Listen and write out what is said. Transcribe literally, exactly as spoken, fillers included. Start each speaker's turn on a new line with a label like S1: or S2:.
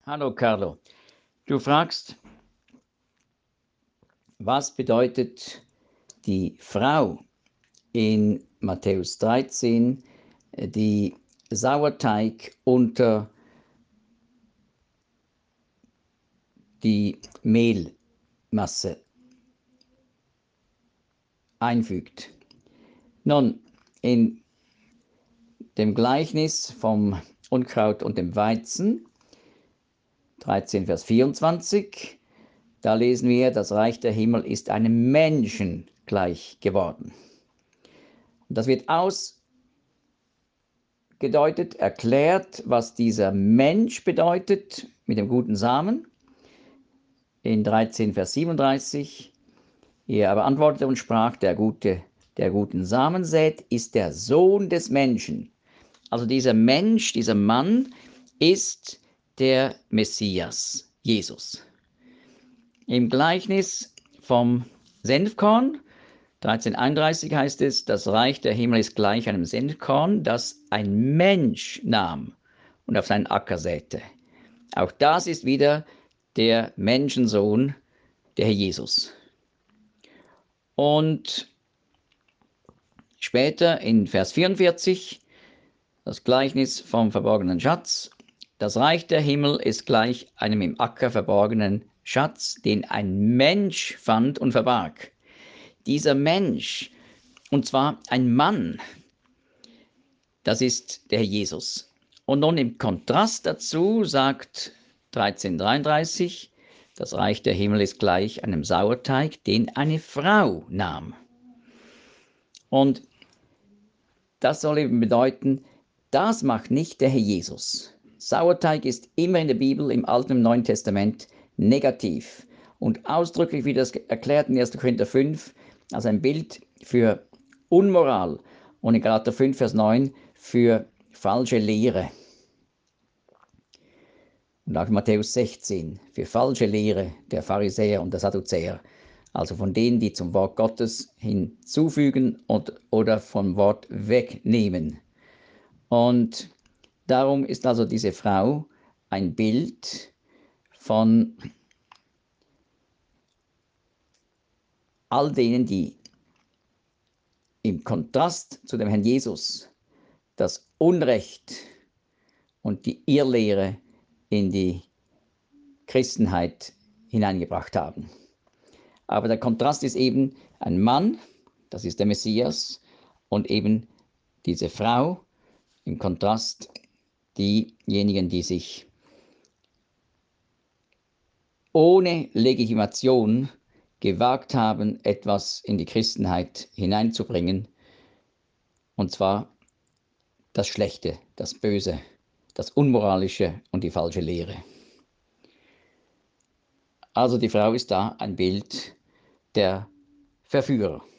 S1: Hallo Carlo, du fragst, was bedeutet die Frau in Matthäus dreizehn, äh, die Sauerteig unter die Mehlmasse einfügt. Nun, in dem Gleichnis vom Unkraut und dem Weizen, dreizehn, Vers vierundzwanzig, da lesen wir, das Reich der Himmel ist einem Menschen gleich geworden. Und das wird ausgedeutet, erklärt, was dieser Mensch bedeutet mit dem guten Samen. In dreizehn, Vers siebenunddreißig, er aber antwortete und sprach, der Gute, der guten Samen sät, ist der Sohn des Menschen. Also dieser Mensch, dieser Mann ist der Messias, Jesus. Im Gleichnis vom Senfkorn, dreizehn einunddreißig heißt es, das Reich der Himmel ist gleich einem Senfkorn, das ein Mensch nahm und auf seinen Acker säte. Auch das ist wieder der Menschensohn, der Herr Jesus. Und später in Vers vierundvierzig, das Gleichnis vom verborgenen Schatz. Das Reich der Himmel ist gleich einem im Acker verborgenen Schatz, den ein Mensch fand und verbarg. Dieser Mensch, und zwar ein Mann, das ist der Herr Jesus. Und nun im Kontrast dazu sagt dreizehn dreiunddreißig, das Reich der Himmel ist gleich einem Sauerteig, den eine Frau nahm. Und das soll eben bedeuten, das macht nicht der Herr Jesus. Sauerteig ist immer in der Bibel, im Alten und Neuen Testament, negativ. Und ausdrücklich, wie das erklärt in erster Korinther fünf, als ein Bild für Unmoral. Und in Galater fünf, Vers neun für falsche Lehre. Und auch in Matthäus sechzehn für falsche Lehre der Pharisäer und der Sadduzäer. Also von denen, die zum Wort Gottes hinzufügen und, oder vom Wort wegnehmen. Und darum ist also diese Frau ein Bild von all denen, die im Kontrast zu dem Herrn Jesus das Unrecht und die Irrlehre in die Christenheit hineingebracht haben. Aber der Kontrast ist eben ein Mann, das ist der Messias, und eben diese Frau, im Kontrast diejenigen, die sich ohne Legitimation gewagt haben, etwas in die Christenheit hineinzubringen, und zwar das Schlechte, das Böse, das Unmoralische und die falsche Lehre. Also die Frau ist da ein Bild der Verführer.